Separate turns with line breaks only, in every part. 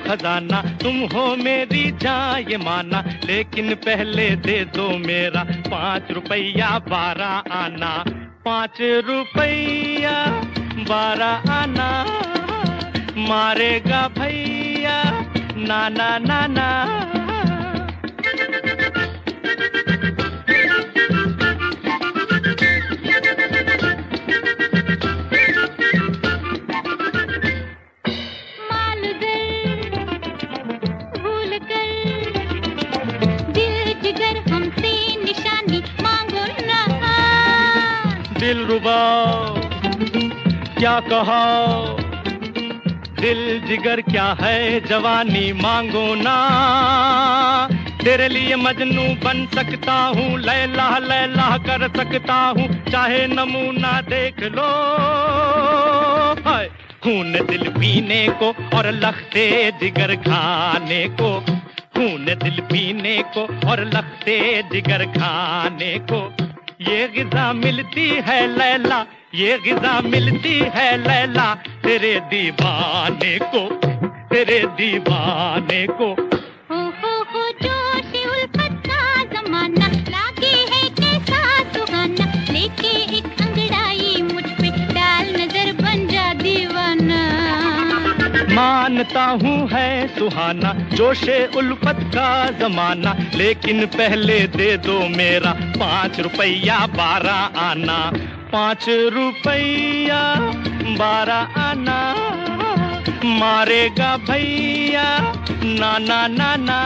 खजाना, तुम हो मेरी जान ये माना, लेकिन पहले दे दो मेरा 5 रुपया 12 आना। 5 रुपया 12 आना, मारेगा भैया नाना नाना। दिलरुबा क्या कहा, दिल जिगर क्या है जवानी मांगो ना। तेरे लिए मजनू बन सकता हूँ, लैला लैला कर सकता हूँ, चाहे नमूना देख लो। हाय खून दिल पीने को और लखते जिगर खाने को, खून दिल पीने को और लखते जिगर खाने को। ये ग़िज़ा मिलती है लैला, ये ग़िज़ा मिलती है लैला, तेरे दीवाने को, तेरे दीवाने को।
हो जोश उल्फत का ज़माना, लागे है कैसा सुहाना, लेके एक अंगड़ाई मुझ पे डाल नजर बन जा दीवाना।
मानता हूँ है सुहाना जोशे उल्फत का ज़माना, लेकिन पहले दे दो मेरा 5 रुपया 12 आना। 5 रुपया 12 आना, मारेगा भैया नाना नाना।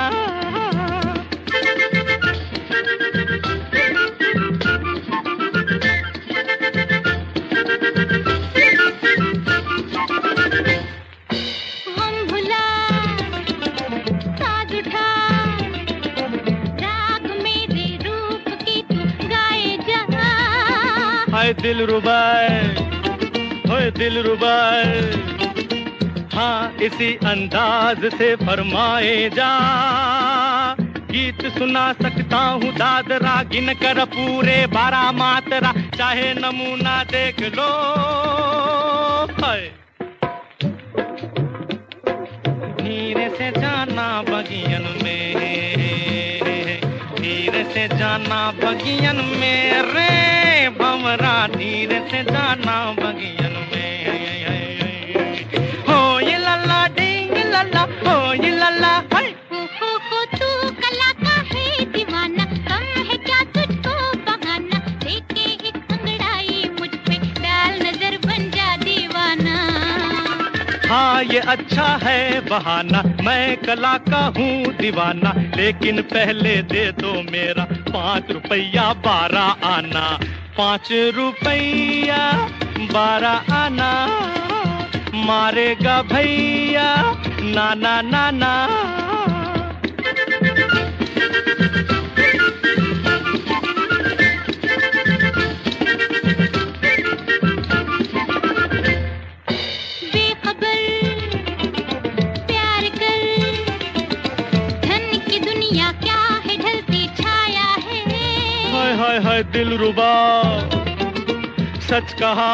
हाय दिलरुबा, हाँ इसी अंदाज से फरमाए जा। गीत सुना सकता हूँ दादरा गिन कर पूरे 12 मात्रा, चाहे नमूना देख लो। हाय धीरे से जाना बगियन में, धीरे से जाना बगियन में रे भंवरा, धीरे से जाना बगियन में। हो ये लल्ला डिंग लल्ला, हो ये लल्ला।
हो तू कला का है दीवाना, कम है क्या तुझको बहाना, लेके एक अंगड़ाई मुझ पे डाल नजर बन जा दीवाना।
हाँ ये अच्छा है बहाना, मैं कला का हूँ दीवाना, लेकिन पहले दे दो मेरा 5 रुपया 12 आना। 5 रुपया 12 आना, मारेगा भैया नाना नाना। हाय हाय दिलरुबा सच कहा,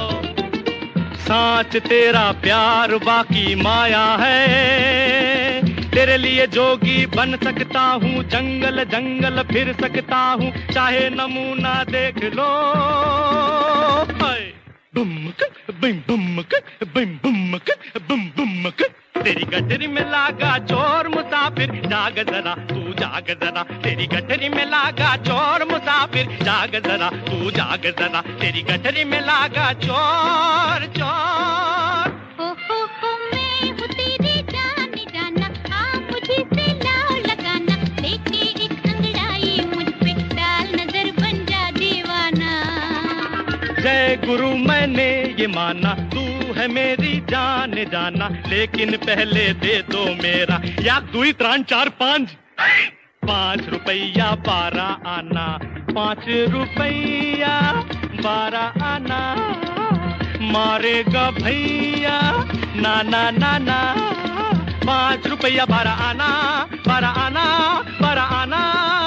साच तेरा प्यार बाकी माया है। तेरे लिए जोगी बन सकता हूँ, जंगल जंगल फिर सकता हूँ, चाहे नमूना देख लो। हाय बुमक बिम बुमक बिम बुमक बुम बुमक, तेरी गठरी में लागा चोर मुसाफिर, जाग जरा तू जाग जरा, तेरी गठरी में लागा चोर मुसाफिर, जाग जरा तू जाग जरा, तेरी गठरी में लागा चोर चोर।
हो मैं हूँ तेरी जान जाना, हाँ मुझे से लाओ लगाना, लेके एक अंगड़ाई मुझ पे डाल नजर बन जा दीवाना।
जय गुरु मैंने ये माना, तू है मेरी जान जाना, लेकिन पहले दे दो मेरा 1 2 3 4 5 5 रुपया 12 आना। 5 रुपया 12 आना, मारेगा भैया नाना नाना। 5 रुपया 12 आना, 12 आना, 12 आना।